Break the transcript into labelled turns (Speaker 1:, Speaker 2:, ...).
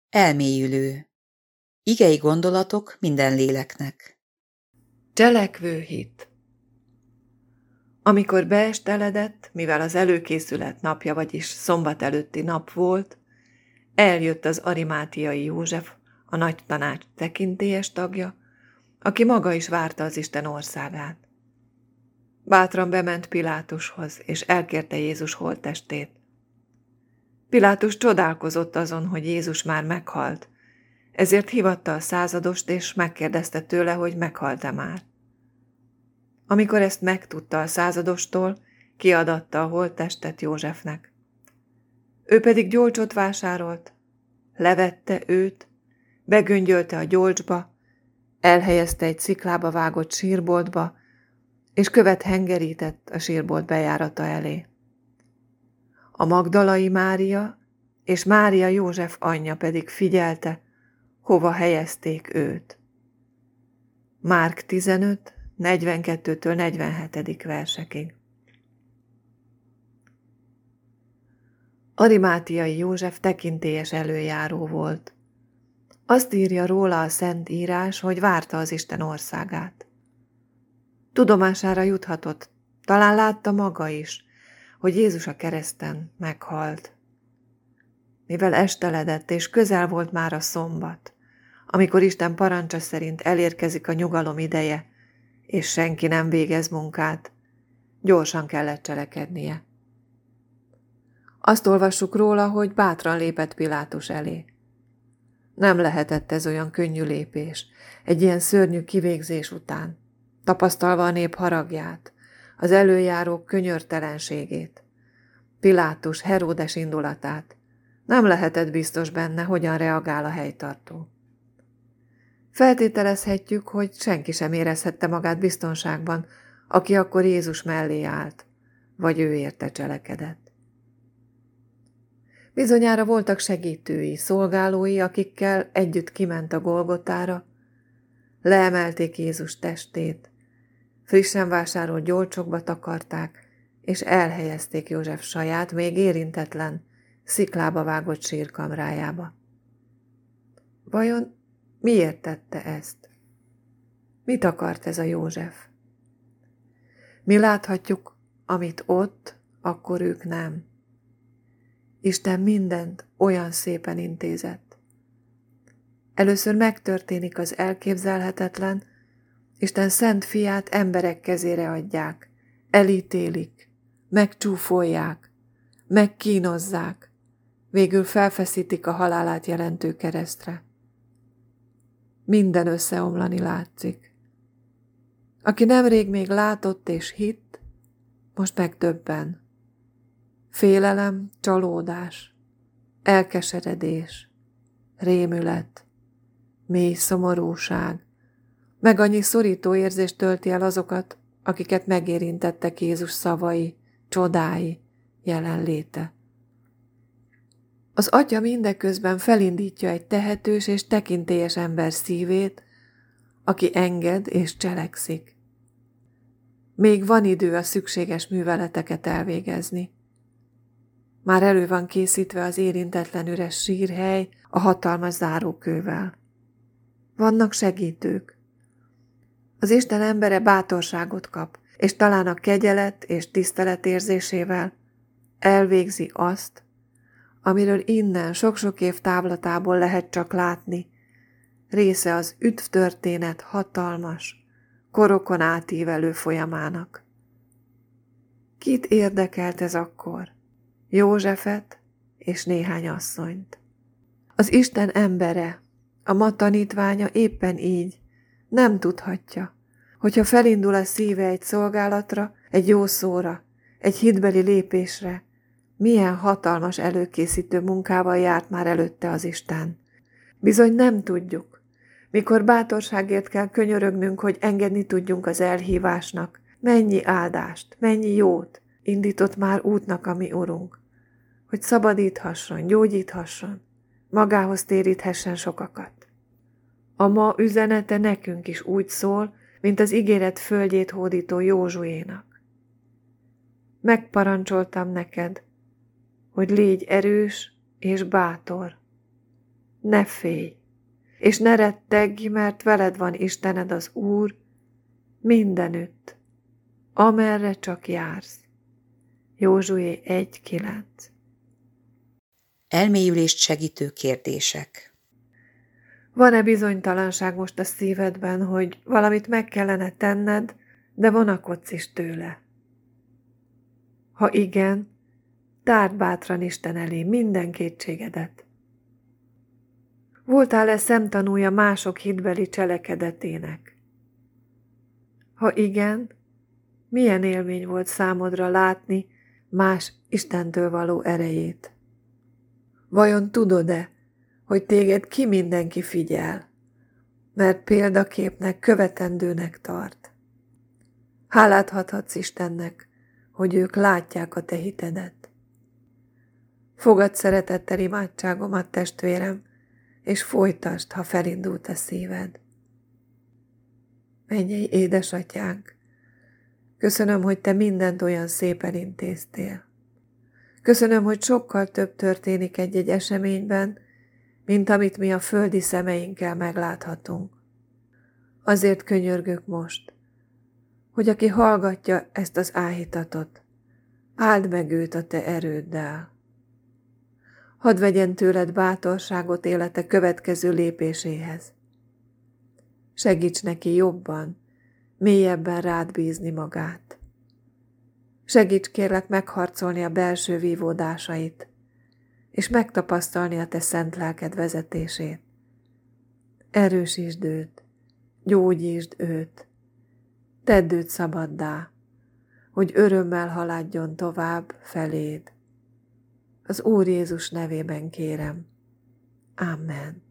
Speaker 1: Elmélyülő. Igei gondolatok minden léleknek.
Speaker 2: Cselekvő hit. Amikor beesteledett, mivel az előkészület napja, vagyis szombat előtti nap volt, eljött az arimátiai József, a nagy tanács tekintélyes tagja, aki maga is várta az Isten országát. Bátran bement Pilátushoz, és elkérte Jézus holttestét. Pilátus csodálkozott azon, hogy Jézus már meghalt, ezért hívatta a századost, és megkérdezte tőle, hogy meghalt-e már. Amikor ezt megtudta a századostól, kiadatta a holttestet Józsefnek. Ő pedig gyolcsot vásárolt, levette őt, begöngyölte a gyolcsba, elhelyezte egy sziklába vágott sírboltba, és követ hengerített a sírbolt bejárata elé. A magdalai Mária és Mária József anyja pedig figyelte, hova helyezték őt. Márk 15, 42-től 47. versekig. Arimátiai József tekintélyes előjáró volt. Azt írja róla a Szent Írás, hogy várta az Isten országát. Tudomására juthatott, talán látta maga is, hogy Jézus a kereszten meghalt. Mivel esteledett és közel volt már a szombat, amikor Isten parancsa szerint elérkezik a nyugalom ideje, és senki nem végez munkát, gyorsan kellett cselekednie. Azt olvassuk róla, hogy bátran lépett Pilátus elé. Nem lehetett ez olyan könnyű lépés, egy ilyen szörnyű kivégzés után, tapasztalva a nép haragját, az előjárók könyörtelenségét, Pilátus Heródes indulatát. Nem lehetett biztos benne, hogyan reagál a helytartó. Feltételezhetjük, hogy senki sem érezhette magát biztonságban, aki akkor Jézus mellé állt, vagy ő érte cselekedett. Bizonyára voltak segítői, szolgálói, akikkel együtt kiment a Golgotára, leemelték Jézus testét, frissen vásárolt gyolcsokba takarták, és elhelyezték József saját, még érintetlen, sziklába vágott sírkamrájába. Vajon miért tette ezt? Mit akart ez a József? Mi láthatjuk, amit ott, akkor ők nem. Isten mindent olyan szépen intézett. Először megtörténik az elképzelhetetlen, Isten szent fiát emberek kezére adják, elítélik, megcsúfolják, megkínozzák, végül felfeszítik a halálát jelentő keresztre. Minden összeomlani látszik. Aki nemrég még látott és hitt, most megdöbben. Félelem, csalódás, elkeseredés, rémület, mély szomorúság, meg annyi szorító érzést tölti el azokat, akiket megérintettek Jézus szavai, csodái, jelenléte. Az Atya mindeközben felindítja egy tehetős és tekintélyes ember szívét, aki enged és cselekszik. Még van idő a szükséges műveleteket elvégezni. Már elő van készítve az érintetlen üres sírhely a hatalmas zárókővel. Vannak segítők. Az Isten embere bátorságot kap, és talán a kegyelet és tisztelet érzésével elvégzi azt, amiről innen sok-sok év távlatából lehet csak látni, része az üdvtörténet hatalmas, korokon átívelő folyamának. Kit érdekelt ez akkor? Józsefet és néhány asszonyt. Az Isten embere, a ma tanítványa éppen így nem tudhatja, hogyha felindul a szíve egy szolgálatra, egy jó szóra, egy hitbeli lépésre, milyen hatalmas előkészítő munkával járt már előtte az Isten. Bizony nem tudjuk, mikor bátorságért kell könyörögnünk, hogy engedni tudjunk az elhívásnak, mennyi áldást, mennyi jót indított már útnak a mi Urunk, hogy szabadíthasson, gyógyíthasson, magához téríthessen sokakat. A ma üzenete nekünk is úgy szól, mint az ígéret földjét hódító Józsuénak. Megparancsoltam neked, hogy légy erős és bátor. ne félj, és ne rettegj, mert veled van Istened az Úr mindenütt, amerre csak jársz. Józsué 1:9.
Speaker 1: Elmélyülést segítő kérdések.
Speaker 2: Van-e bizonytalanság most a szívedben, hogy valamit meg kellene tenned, de vonakodsz is tőle? Ha igen, tárd bátran Isten elé minden kétségedet. Voltál-e szemtanúja mások hitbeli cselekedetének? Ha igen, milyen élmény volt számodra látni más Istentől való erejét? Vajon tudod-e, hogy téged ki mindenki figyel, mert példaképnek, követendőnek tart? Hálát adhatsz Istennek, hogy ők látják a te hitedet. Fogadd szeretettel imádságomat, testvérem, és folytasd, ha felindult a szíved. Mennyei édesatyánk, köszönöm, hogy te mindent olyan szépen intéztél. Köszönöm, hogy sokkal több történik egy-egy eseményben, mint amit mi a földi szemeinkkel megláthatunk. Azért könyörgök most, hogy aki hallgatja ezt az áhítatot, áld meg őt a te erőddel. Hadd vegyen tőled bátorságot élete következő lépéséhez. Segíts neki jobban, mélyebben rád bízni magát. Segíts kérlek megharcolni a belső vívódásait, és megtapasztalni a te szent lelked vezetését. Erősítsd őt, gyógyítsd őt, tedd őt szabaddá, hogy örömmel haladjon tovább feléd. Az Úr Jézus nevében kérem. Amen.